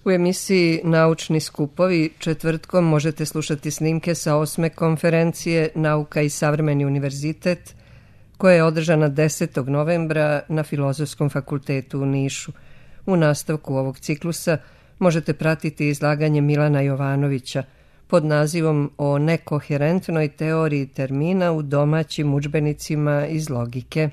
U emisiji Naučni skupovi četvrtkom možete slušati snimke sa 8. konferencije Nauka i savremeni univerzitet, koja je održana 10. novembra na Filozofskom fakultetu u Nišu. U nastavku ovog ciklusa možete pratiti izlaganje Milana Jovanovića pod nazivom o nekoherentnoj teoriji termina u domaćim udžbenicima iz logike.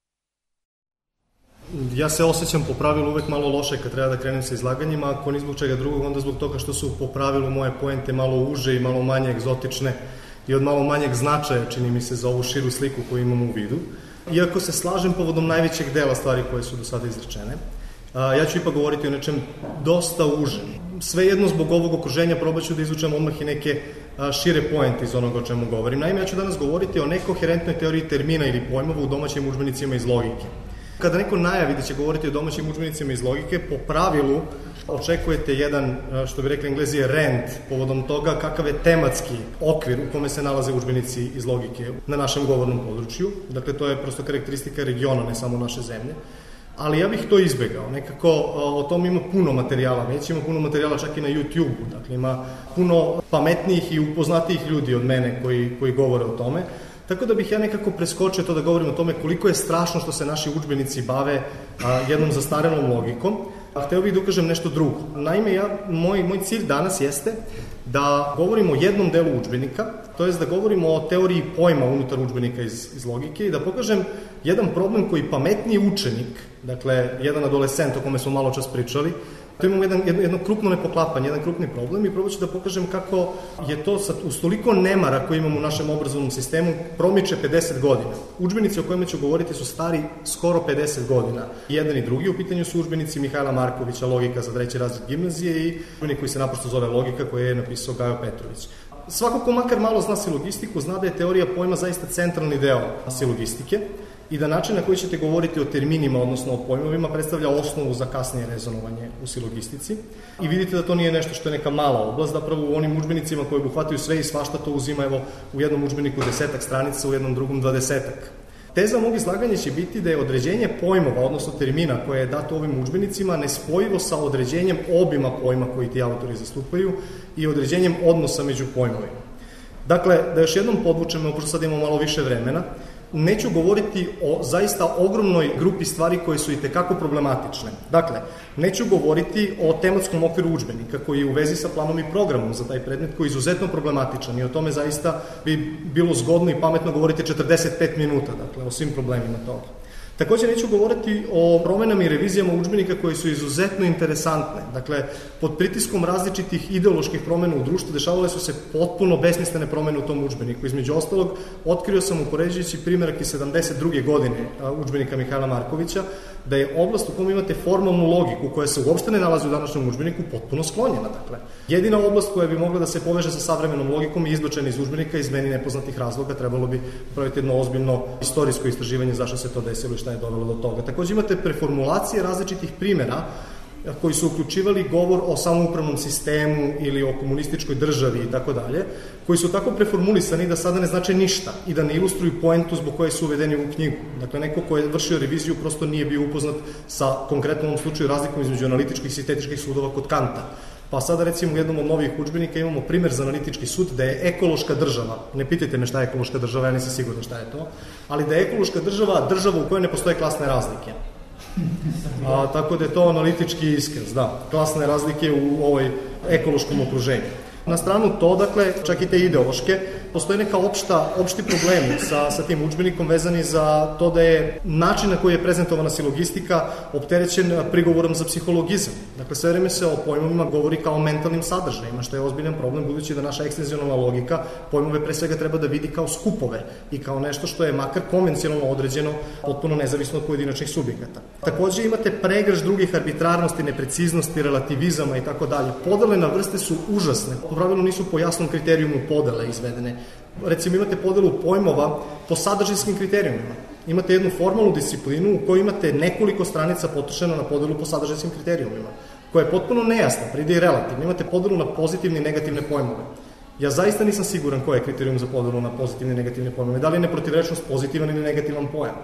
Ja se osjećam po pravilu uvek malo loše kad treba da krenem sa izlaganjima, ako ni zbog čega drugog, onda zbog toga što su po pravilu moje poente malo uže i malo manje egzotične i od malo manjeg značaja, čini mi se, za ovu širu sliku koju imam u vidu. Iako se slažem povodom najvećeg dela stvari koje su do sada izrečene, ja ću ipak govoriti o nečem dosta užem. Svejedno zbog ovog okruženja probat ću da izvučem odmah i neke šire poente iz onoga o čemu govorim. Naime, ja ću danas govoriti o nekoherentnoj teoriji termina ili pojmova u domaćim udžbenicima iz logike. Kada neko najavi da će govoriti o domaćim udžbenicima iz logike, po pravilu očekujete jedan, što bi rekli Englezi, rant povodom toga kakav je tematski okvir u kome se nalaze udžbenici iz logike na našem govornom području. Dakle, to je prosto karakteristika regiona, ne samo naše zemlje. Ali ja bih to izbegao. Nekako o tom ima puno materijala, već ima puno materijala čak i na YouTube-u. Dakle, ima puno pametnijih i upoznatijih ljudi od mene koji govore o tome. Tako da bih ja nekako preskočio to da govorim o tome koliko je strašno što se naši udžbenici bave jednom zastarelom logikom. Hteo bih da ukažem nešto drugo. Naime, moj cilj danas jeste da govorimo o jednom delu udžbenika, to jest da govorimo o teoriji pojma unutar udžbenika iz logike i da pokažem jedan problem koji pametniji učenik, dakle, jedan adolescent o kome smo malo čas pričali, to imamo jedno krupno nepoklapanje, jedan krupni problem i probat ću da pokažem kako je to uz toliko nemara koji imamo u našem obrazovnom sistemu promiče 50 godina. Udžbenici o kojima ću govoriti su stari skoro 50 godina. Jedan i drugi u pitanju su udžbenici Mihajla Markovića, Logika za 3. razred gimnazije i udžbenik koji se naprosto zove Logika, koji je napisao Gajo Petrović. Svako ko makar malo zna silogistiku, zna da je teorija pojma zaista centralni deo silogistike i da način na koji ćete govoriti o terminima, odnosno o pojmovima, predstavlja osnovu za kasnije rezonovanje u silogistici. I vidite da to nije nešto što je neka mala oblast, zapravo u onim udžbenicima koji obuhvataju sve i svašta to uzima, evo, u jednom udžbeniku 10 stranica, u jednom drugom 20. Teza mog izlaganja će biti da je određenje pojmova, odnosno termina koje je dato ovim udžbenicima, nespojivo sa određenjem obima pojma koji ti autori zastupaju i određenjem odnosa među pojmovima. Dakle, da još jednom podvučemo, pošto sad imamo malo više vremena, neću govoriti o zaista ogromnoj grupi stvari koje su itekako problematične. Dakle, neću govoriti o tematskom okviru udžbenika koji je u vezi sa planom i programom za taj predmet koji je izuzetno problematičan i o tome zaista bi bilo zgodno i pametno govoriti 45 minuta, dakle, o svim problemima toga. Takođe neću govoriti o promenama i revizijama udžbenika koje su izuzetno interesantne. Dakle, pod pritiskom različitih ideoloških promena u društvu dešavale su se potpuno besmislene promene u tom udžbeniku. Između ostalog, otkrio sam upoređujući primjerak iz 72. godine udžbenika Mihajla Markovića, da je oblast u kojoj imate formalnu logiku koja se uopšte ne nalazi u današnjem udžbeniku potpuno sklonjena. Dakle, jedina oblast koja bi mogla da se poveže sa savremenom logikom je izbačena iz udžbenika iz meni nepoznatih razloga. Trebalo bi praviti jedno ozbiljno istorijsko istraživanje zašto se to desilo i šta je dovelo do toga. Takođe imate preformulacije različitih primjera koji su uključivali govor o samoupravnom sistemu ili o komunističkoj državi i tako dalje, koji su tako preformulisani da sada ne znače ništa i da ne ilustruju poentu zbog koje su uvedeni u knjigu. Dakle, neko ko je vršio reviziju prosto nije bio upoznat sa konkretnom ovom slučaju razlikom između analitičkih i sintetičkih sudova kod Kanta. Pa sada recimo u jednom od novih udžbenika imamo primer za analitički sud da je ekološka država, ne pitajte me šta je ekološka država, ja nisam siguran šta je to, ali da je ekološka država država u kojoj ne postoje klasne razlike. Tako da je to analitički iskaz, da, klasne razlike u ovoj ekološkom okruženju. Na stranu to, dakle, čak i te ideološke, postoji neka opšti problemi sa tim udžbenikom vezani za to da je način na koji je prezentovana silogistika opterećen prigovorom za psihologizam. Dakle, sve vreme se o pojmovima govori kao o mentalnim sadržajima, što je ozbiljan problem budući da naša ekstenzionalna logika pojmove pre svega treba da vidi kao skupove i kao nešto što je makar konvencionalno određeno, potpuno nezavisno od pojedinačnih subjekata. Takođe imate pregrš drugih arbitrarnosti, nepreciznosti, relativizama i tako dalje. Podele na vrste su užasne. Po pravilu nisu po jasnom kriterijumu podele izvedene. Recimo imate podelu pojmova po sadržinskim kriterijumima. Imate jednu formalnu disciplinu u kojoj imate nekoliko stranica potrošeno na podelu po sadržinskim kriterijumima, koja je potpuno nejasna, pride i relativna. Imate podelu na pozitivne i negativne pojmove. Ja zaista nisam siguran koji je kriterijum za podelu na pozitivne i negativne pojmove. Da li je neprotivrečnost pozitivan ili negativan pojam?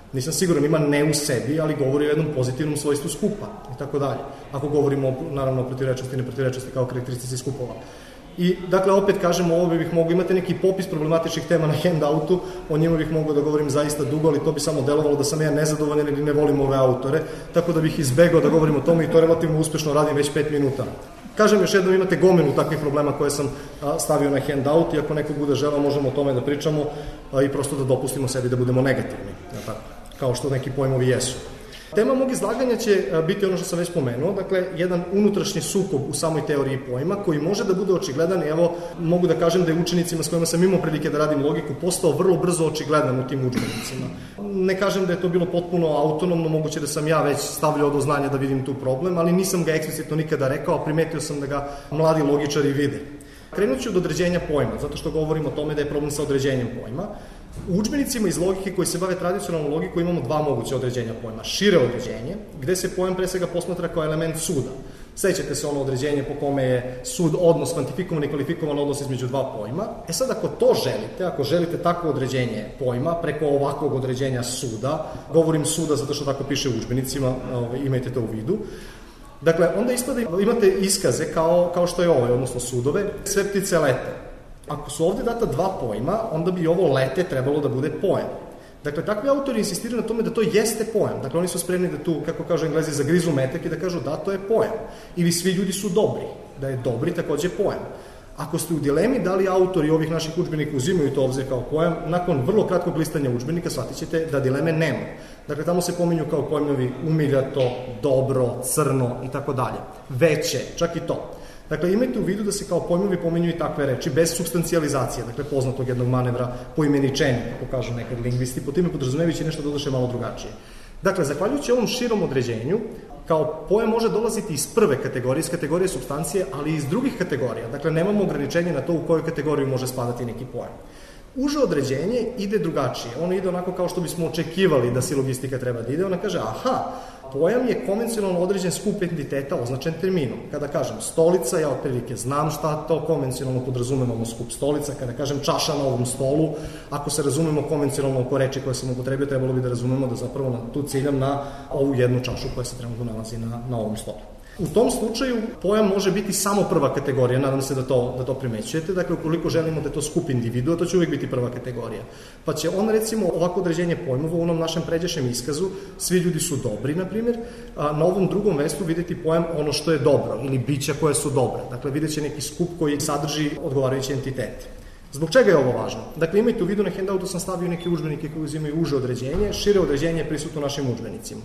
Nisam siguran, ima ne u sebi, ali govori o jednom pozitivnom svojstvu skupa i tako dalje. Ako govorimo, naravno, o protivrečnosti i neprotivrečnosti kao karakteristici skupova. I, dakle, opet kažem, ovo bih mogao imati neki popis problematičnih tema na handoutu, o njima bih mogao da govorim zaista dugo, ali to bi samo delovalo da sam ja nezadovoljan ili ne volim ove autore, tako da bih izbegao da govorim o tome i to relativno uspešno radim već 5 minuta. Kažem još jednom, imate gomilu takvih problema koje sam stavio na handout i ako neko bude želeo možemo o tome da pričamo i prosto da dopustimo sebi da budemo negativni, kao što neki pojmovi jesu. Tema mog izlaganja će biti ono što sam već pomenuo, dakle, jedan unutrašnji sukob u samoj teoriji pojma koji može da bude očigledan, evo, mogu da kažem da je učenicima s kojima sam imao prilike da radim logiku postao vrlo brzo očigledan u tim udžbenicima. Ne kažem da je to bilo potpuno autonomno, moguće da sam ja već stavljao do znanja da vidim tu problem, ali nisam ga eksplicitno nikada rekao, a primetio sam da ga mladi logičari vide. Krenut ću od određenja pojma, zato što govorim o tome da je problem sa određenjem pojma. U udžbenicima iz logike koji se bave tradicionalnom logikom imamo dva moguće određenja pojma. Šire određenje, gde se pojam pre svega posmatra kao element suda. Sećate se ono određenje po kome je sud odnos, kvantifikovan i kvalifikovan odnos između dva pojma. E sad, ako to želite, ako želite takvo određenje pojma preko ovakvog određenja suda, govorim suda zato što tako piše u udžbenicima, imajte to u vidu, dakle, onda ispada imate iskaze kao što je ovo, odnosno sudove, sve ptice lete. Ako su ovde data dva pojma, onda bi ovo lete trebalo da bude pojam. Dakle, takvi autori insistiraju na tome da to jeste pojam. Dakle, oni su spremni da tu, kako kažu Englezi, zagrizu metak i da kažu da, to je pojam. Ili svi ljudi su dobri, da je dobri takođe pojam. Ako ste u dilemi da li autori ovih naših udžbenika uzimaju to obzir kao pojam, nakon vrlo kratkog listanja udžbenika shvatit ćete da dileme nema. Dakle, tamo se pominju kao pojmovi umiljato, dobro, crno i tako dalje. Veće, čak i to. Dakle, imajte u vidu da se kao pojmovi pominju i takve reči, bez substancializacije, dakle, poznatog jednog manevra poimeničenja, kako kažu nekad lingvisti, po time podrazumevajući nešto doduše malo drugačije. Dakle, zahvaljujući ovom širom određenju, kao pojam može dolaziti iz prve kategorije, iz kategorije supstancije, ali i iz drugih kategorija. Dakle, nemamo ograničenje na to u kojoj kategoriju može spadati neki pojam. Uže određenje ide drugačije. Ono ide onako kao što bismo očekivali da silogistika treba da ide. Ona kaže, aha, pojam je konvencionalno određen skup entiteta označen terminom. Kada kažem stolica, ja otprilike znam šta to konvencionalno podrazumevamo skup stolica. Kada kažem čaša na ovom stolu, ako se razumemo konvencionalno oko reči koje sam upotrebio, trebalo bi da razumemo da zapravo tu ciljam na ovu jednu čašu koja se trenutno nalazi na ovom stolu. U tom slučaju pojam može biti samo prva kategorija, nadam se da to primećujete, dakle ukoliko želimo da je to skup individua, to će uvijek biti prva kategorija. Pa će on recimo ovako određenje pojmova u onom našem pređašnjem iskazu, svi ljudi su dobri, na primjer, a na ovom drugom mestu vidjeti pojam ono što je dobro ili bića koje su dobre. Dakle, vidjet će neki skup koji sadrži odgovarajući entitet. Zbog čega je ovo važno? Dakle, imajte u vidu, na handoutu sam stavio neke udžbenike koji uzimaju uže određenje, šire određenje je prisutno u našim udžbenicima.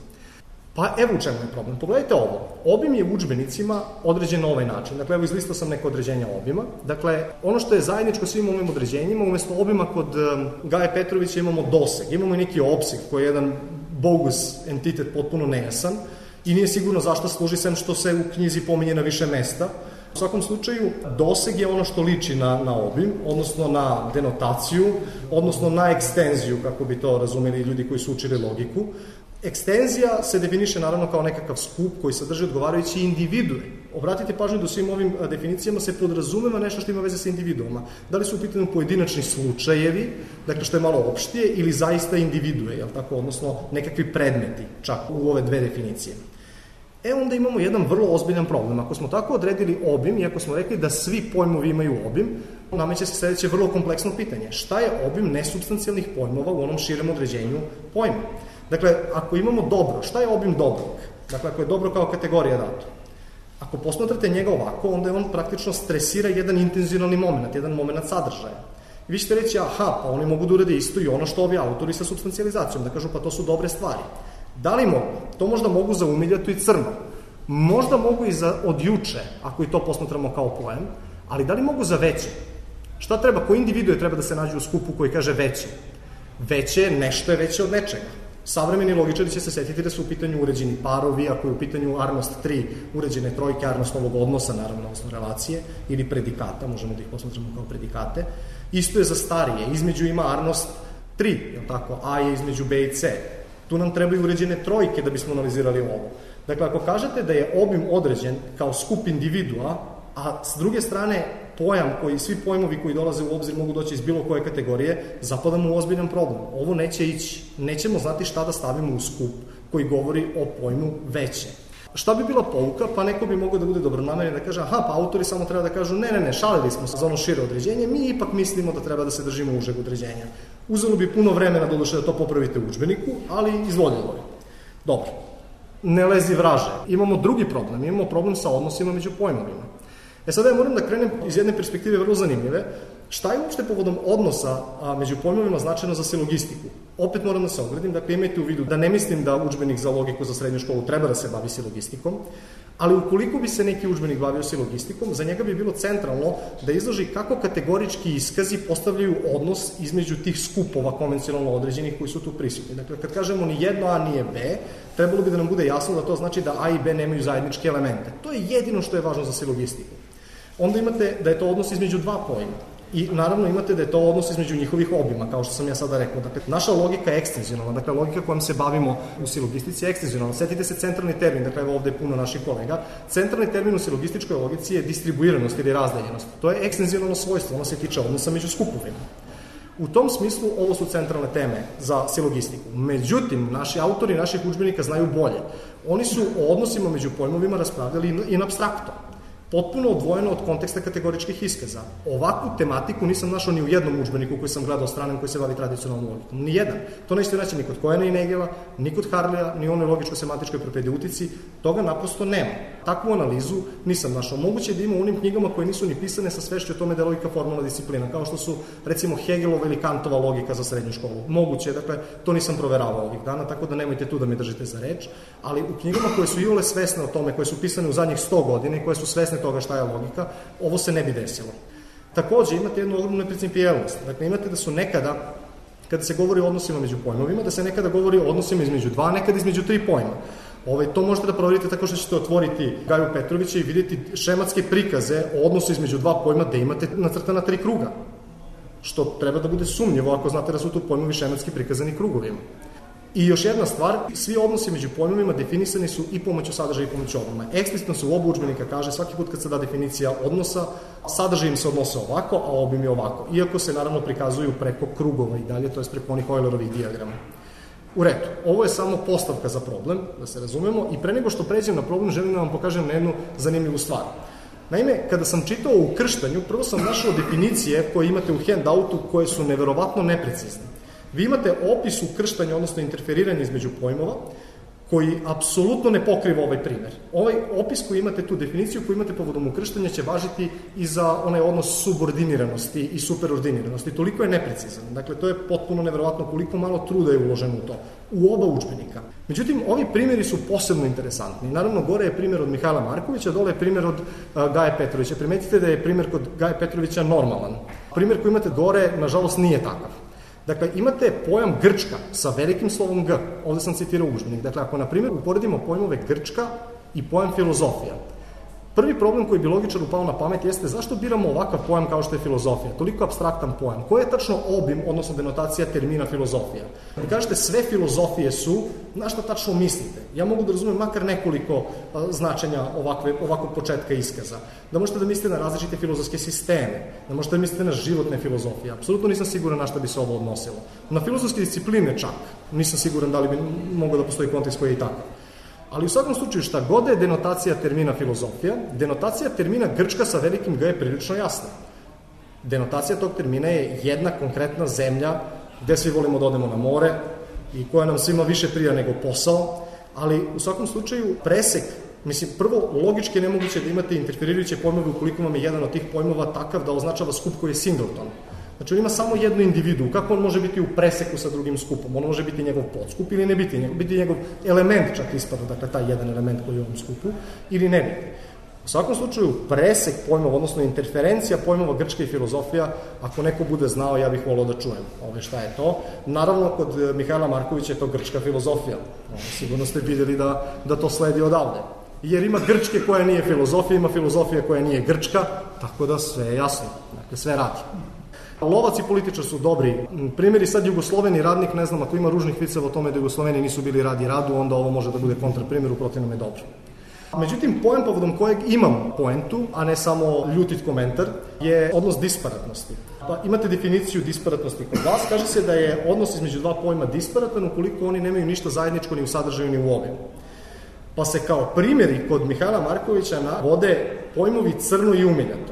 Pa evo u čemu je problem. Pogledajte ovo. Obim je u udžbenicima određen na ovaj način. Dakle, evo izlistao sam neko određenja obima. Dakle, ono što je zajedničko svim ovim određenjima, umjesto obima kod Gaje Petrovića imamo doseg. Imamo i neki opseg koji je jedan bogus entitet potpuno nejasan i nije sigurno zašto služi, sem što se u knjizi pominje na više mesta. U svakom slučaju, doseg je ono što liči na obim, odnosno na denotaciju, odnosno na ekstenziju, kako bi to razumeli ljudi koji su učili logiku. Ekstenzija se definiše naravno kao nekakav skup koji sadrži odgovarajući individue. Obratite pažnju da u svim ovim definicijama se podrazumeva nešto što ima veze sa individuama. Da li su u pitanju pojedinačni slučajevi, dakle što je malo opštije, ili zaista individue, jel tako, odnosno nekakvi predmeti, čak u ove dve definicije. Onda imamo jedan vrlo ozbiljan problem. Ako smo tako odredili obim i ako smo rekli da svi pojmovi imaju obim, nameće se sledeće vrlo kompleksno pitanje. Šta je obim nesubstancijalnih pojmova u onom širem određenju pojma? Dakle, ako imamo dobro, šta je obim dobrog? Dakle, ako je dobro kao kategorija dato. Ako posmatrate njega ovako, onda je on praktično stresira jedan intenzionalni moment, jedan moment sadržaja. I vi ćete reći, aha, pa oni mogu da urade isto i ono što ovi autori sa substancializacijom, da kažu pa to su dobre stvari. Da li mogu? To možda mogu za umiljato i crno. Možda mogu i za od juče, ako i to posmatramo kao pojam, ali da li mogu za veće? Šta treba? Koji individue treba da se nađu u skupu koji kaže veće? Veće, nešto je veće od nečega. Savremeni logičari će se setiti da su u pitanju uređeni parovi, ako je u pitanju arnost 3, uređene trojke arnostovog odnosa, naravno, odnosno relacije, ili predikata, možemo da ih posmatramo kao predikate. Isto je za starije, između ima arnost 3, je tako? A je između B i C. Tu nam trebaju uređene trojke da bismo analizirali ovo. Dakle, ako kažete da je obim određen kao skup individua, a s druge strane pojam koji, svi pojmovi koji dolaze u obzir mogu doći iz bilo koje kategorije, zapadamo u ozbiljan problem. Ovo neće ići. Nećemo znati šta da stavimo u skup koji govori o pojmu veće. Šta bi bila pouka? Pa neko bi mogao da bude dobronameran da kaže, aha, pa autori samo treba da kažu, ne, šalili smo se za ono šire određenje, mi ipak mislimo da treba da se držimo užeg određenja. Uzelo bi puno vremena doduše da to popravite u udžbeniku, ali izvoljelo je. Dobro, ne lezi vraže. Imamo drugi problem, imamo problem sa odnosima među pojmovima. Sada ja moram da krenem iz jedne perspektive vrlo zanimljive. Šta je uopšte povodom odnosa među pojmovima značajno za silogistiku? Opet moram da se ogradim, dakle imajte u vidu da ne mislim da udžbenik za logiku za srednju školu treba da se bavi silogistikom, ali ukoliko bi se neki udžbenik bavio silogistikom, za njega bi bilo centralno da izloži kako kategorički iskazi postavljaju odnos između tih skupova konvencionalno određenih koji su tu prisutni. Dakle, kad kažemo ni jedno A nije B, trebalo bi da nam bude jasno da to znači da A i B nemaju zajedničke elemente. To je jedino što je važno za silogistiku. Onda imate da je to odnos između dva pojma. I naravno imate da je to odnos između njihovih obima, kao što sam ja sada rekao. Dakle, naša logika je ekstenzionalna, dakle, logika kojom se bavimo u silogistici je ekstenzionalna. Setite se centralni termin, dakle, evo ovde je puno naših kolega. Centralni termin u silogističkoj logici je distribuiranost ili razdeljenost. To je ekstenzionalno svojstvo, ono se tiče odnosa među skupovima. U tom smislu ovo su centralne teme za silogistiku. Međutim, naši autori naših udžbenika znaju bolje. Oni su o odnosima među pojmovima raspravljali in apstrakto, potpuno odvojeno od konteksta kategoričkih iskaza. Ovakvu tematiku nisam našao ni u jednom udžbeniku koji sam gledao stranem koji se bavi tradicionalnom logikom. Ni jedan. To nećete naći ni kod Cohena i Nagela, ni kod Harleya, ni u onoj logičko-semantičkoj propedeutici. Toga naprosto nema. Takvu analizu nisam našao. Moguće da ima u onim knjigama koje nisu ni pisane sa svešću o tome da je logika formalna disciplina, kao što su, recimo, Hegelova ili Kantova logika za srednju školu. Moguće, dakle, to nisam proveravao ovih dana, tako da nemojte tu da me držite za reč, ali u knjigama koje su iole svesne o tome, koje su pisane u zadnjih 100 godina i koje su svesne toga šta je logika, ovo se ne bi desilo. Takođe, imate jednu ogromnu neprincipijelnost. Dakle, imate da su nekada, kada se govori o odnosima među pojmovima, da se nekada govori o odnosima između dva, nekada između tri pojma. To možete da proverite tako što ćete otvoriti Gaju Petrovića i vidjeti šematske prikaze o odnosu između dva pojma da imate nacrtana 3 kruga. Što treba da bude sumnjivo ako znate da su tu pojmovi šematski prikazani krugovima. I još jedna stvar, svi odnosi među pojmovima definisani su i pomoću sadržaja i pomoću obima. Eksplicitno se u oba udžbenika kaže svaki put kad se da definicija odnosa, sadržaj im se odnose ovako, a obim je ovako. Iako se naravno prikazuju preko krugova i dalje, to je preko onih Eulerovih dijagrama. U redu, ovo je samo postavka za problem, da se razumemo, i pre nego što pređem na problem, želim da vam pokažem na jednu zanimljivu stvar. Naime, kada sam čitao u Krštanju, prvo sam našao definicije koje imate u handoutu koje su neverovatno neprecizne. Vi imate opis ukrštanja, odnosno interferiranja između pojmova, koji apsolutno ne pokriva ovaj primer. Ovaj opis koji imate, tu definiciju koju imate povodom ukrštanja će važiti i za onaj odnos subordiniranosti i superordiniranosti. Toliko je neprecizan. Dakle, to je potpuno neverovatno koliko malo truda je uloženo u to. U oba udžbenika. Međutim, ovi primjeri su posebno interesantni. Naravno, gore je primjer od Mihajla Markovića, dole je primjer od Gaje Petrovića. Primetite da je primjer kod Gaje Petrovića normalan. Primjer koji imate gore, nažalost, nije takav. Dakle, imate pojam Grčka sa velikim slovom G. Ovde sam citirao udžbenik. Dakle, ako, na primjer, uporedimo pojmove Grčka i pojam filozofija, prvi problem koji bi logičar upao na pamet jeste zašto biramo ovakav pojam kao što je filozofija, toliko apstraktan pojam. Koji je tačno obim, odnosno denotacija termina filozofija? Vi kažete sve filozofije su, na šta tačno mislite? Ja mogu da razumem makar nekoliko značenja ovakvog početka iskaza. Da možete da mislite na različite filozofske sisteme, da možete da mislite na životne filozofije. Apsolutno nisam siguran na šta bi se ovo odnosilo. Na filozofske discipline čak. Nisam siguran da li bi mogao da postoji kontekst koji je i takav. Ali u svakom slučaju šta god je denotacija termina filozofija, denotacija termina Grčka sa velikim G je prilično jasna. Denotacija tog termina je jedna konkretna zemlja gde svi volimo da odemo na more i koja nam svima više prija nego posao, ali u svakom slučaju presek, mislim, prvo, logički je nemoguće da imate interferirajuće pojmove ukoliko vam je jedan od tih pojmova takav da označava skup koji je singleton. Znači, on ima samo jednu individu. Kako on može biti u preseku sa drugim skupom? On može biti njegov podskup ili ne biti njegov element, čak ispada, dakle, taj jedan element koji je u ovom skupu, ili ne biti. U svakom slučaju, presek pojmova, odnosno interferencija pojmova Grčka i filozofija, ako neko bude znao, ja bih volao da čujem šta je to. Naravno, kod Mihajla Markovića je to grčka filozofija. Sigurno ste vidjeli da to sledi odavde. Jer ima grčke koja nije filozofija, ima filozofija koja nije grčka, tako da sve je jasno, dakle, sve radi. Lovac i političar su dobri. Primjeri sad Jugosloveni radnik, ne znam, ako ima ružnih viceva o tome da Jugosloveni nisu bili radi radu, onda ovo može da bude kontraprimjer, u protivnom je dobro. Međutim, poen povodom kojeg imam poentu, a ne samo ljutit komentar, je odnos disparatnosti. Pa imate definiciju disparatnosti kod vas, kaže se da je odnos između dva pojma disparatan ukoliko oni nemaju ništa zajedničko ni u sadržaju ni u obimu. Pa se kao primjeri kod Mihajla Markovića navode pojmovi crno i umiljato.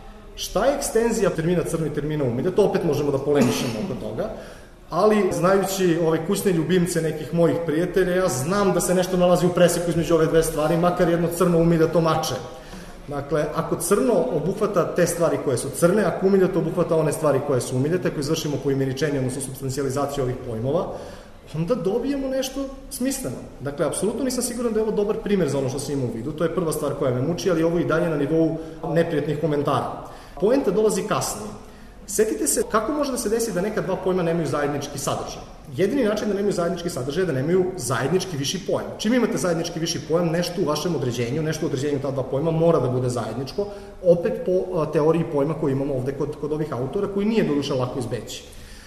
Šta je ekstenzija termina crno i termina umiljato? Opet možemo da polemišemo oko toga, ali znajući ove kućne ljubimce nekih mojih prijatelja, ja znam da se nešto nalazi u preseku između ove dve stvari, makar jedno crno umiljato mače. Dakle, ako crno obuhvata te stvari koje su crne, ako umiljato obuhvata one stvari koje su umiljate, ako izvršimo poimeničenje, odnosno substancializaciju ovih pojmova, onda dobijemo nešto smisleno. Dakle, apsolutno nisam siguran da je ovo dobar primjer za ono što sam imao u vidu. To je prva stvar koja me muči, ali ovo i dalje na nivou neprijatnih komentara. Poenta dolazi kasnije. Setite se kako može da se desi da neka dva pojma nemaju zajednički sadržaj. Jedini način da nemaju zajednički sadržaj je da nemaju zajednički viši pojam. Čim imate zajednički viši pojam, nešto u vašem određenju, nešto u određenju ta dva pojma mora da bude zajedničko, opet po teoriji pojma koju imamo ovde kod ovih autora, koji nije doduše lako izbeći.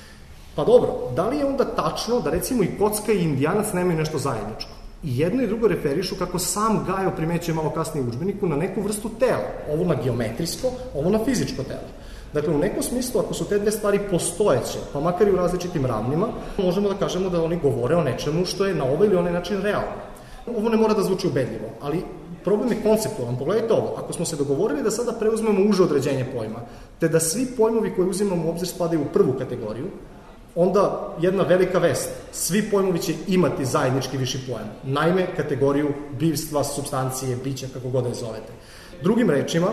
Pa dobro, da li je onda tačno da recimo i kocka i indijanac nemaju nešto zajedničko? I jedno i drugo referišu, kako sam Gajo primećuje malo kasnije u udžbeniku, na neku vrstu tela. Ovo na geometrijsko, ovo na fizičko telo. Dakle, u nekom smislu, ako su te dve stvari postojeće, pa makar i u različitim ravnima, možemo da kažemo da oni govore o nečemu što je na ovaj ili onaj način realno. Ovo ne mora da zvuči ubedljivo, ali problem je konceptualan. Pogledajte ovo, ako smo se dogovorili da sada preuzmemo uže određenje pojma, te da svi pojmovi koje uzimamo u obzir spadaju u prvu kategoriju, onda jedna velika vest, svi pojmovi će imati zajednički viši pojam. Naime, kategoriju bivstva, supstancije, bića, kako god da je zovete. Drugim rečima,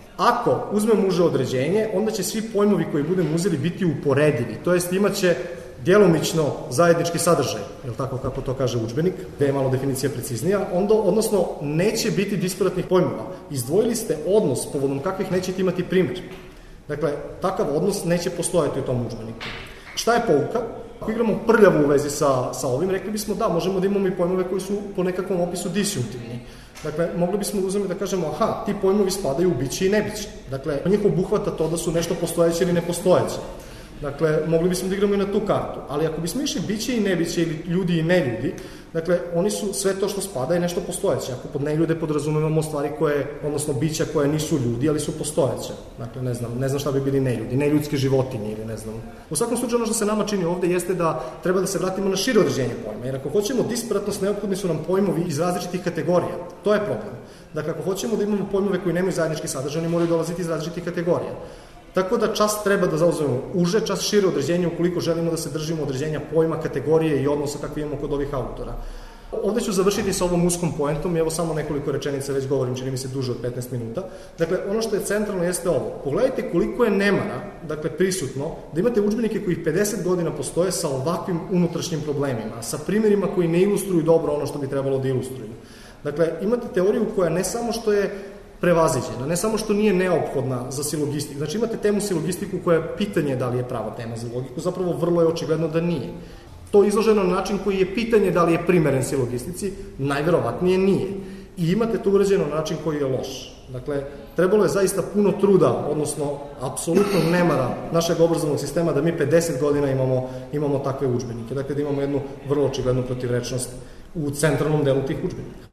ako uzmemo uže određenje, onda će svi pojmovi koji budemo uzeli biti uporedivi, to jest imaće djelomično zajednički sadržaj, je li tako kako to kaže udžbenik, gde je malo definicija preciznija, odnosno neće biti disparatnih pojmova. Izdvojili ste odnos povodom kakvih nećete imati primjer. Dakle, takav odnos neće postojati u tom udžbeniku. Šta je pouka? Ako igramo prljavo u vezi sa ovim, rekli bismo da, možemo da imamo i pojmove koji su po nekakvom opisu disjunktivni. Dakle, mogli bismo uzeti da kažemo, aha, ti pojmovi spadaju u biće i nebiće. Dakle, njih obuhvata to da su nešto postojeće ili nepostojeće. Dakle, mogli bismo da igramo i na tu kartu. Ali ako bismo išli biće i nebiće ili ljudi i neljudi, dakle, oni su sve to što spada je nešto postojeće. Ako pod neljude podrazumevamo stvari koje, odnosno bića koje nisu ljudi, ali su postojeće. Dakle, ne znam šta bi bili neljudi, neljudske životinje ili ne znam. U svakom slučaju, ono što se nama čini ovde jeste da treba da se vratimo na šire određenje pojma. Jer ako hoćemo disparatnost, neophodni su nam pojmovi iz različitih kategorija. To je problem. Dakle, ako hoćemo da imamo pojmove koji nemaju zajednički sadržaj, oni moraju dolaziti iz različitih kategorija. Tako da čas treba da zauzmemo uže, čas šire određenje ukoliko želimo da se držimo određenja pojma, kategorije i odnosa kakve imamo kod ovih autora. Ovde ću završiti sa ovom uskom poentom i evo samo nekoliko rečenica, već govorim, čini mi se duže od 15 minuta. Dakle, ono što je centralno jeste ovo. Pogledajte koliko je nemara, dakle, prisutno, da imate udžbenike koji 50 godina postoje sa ovakvim unutrašnjim problemima, sa primjerima koji ne ilustruju dobro ono što bi trebalo da ilustruju. Dakle, imate teoriju koja ne samo što je prevaziđena, ne samo što nije neophodna za silogistiku. Znači imate temu silogistiku koja je pitanje da li je prava tema za logiku, zapravo vrlo je očigledno da nije. To je izloženo na način koji je pitanje da li je primeren silogistici, najverovatnije nije. I imate to urađeno na način koji je loš. Dakle, trebalo je zaista puno truda, odnosno apsolutno nemara našeg obrazovnog sistema da mi 50 godina imamo takve udžbenike. Dakle, da imamo jednu vrlo očiglednu protivrečnost u centralnom delu tih udžbenika.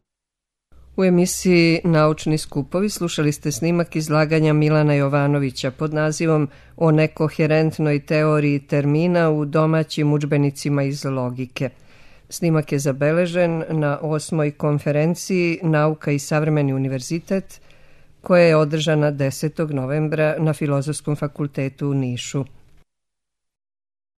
U emisiji Naučni skupovi slušali ste snimak izlaganja Milana Jovanovića pod nazivom O nekoherentnoj teoriji termina u domaćim udžbenicima iz logike. Snimak je zabeležen na 8. konferenciji Nauka i savremeni univerzitet, koja je održana 10. novembra na Filozofskom fakultetu u Nišu.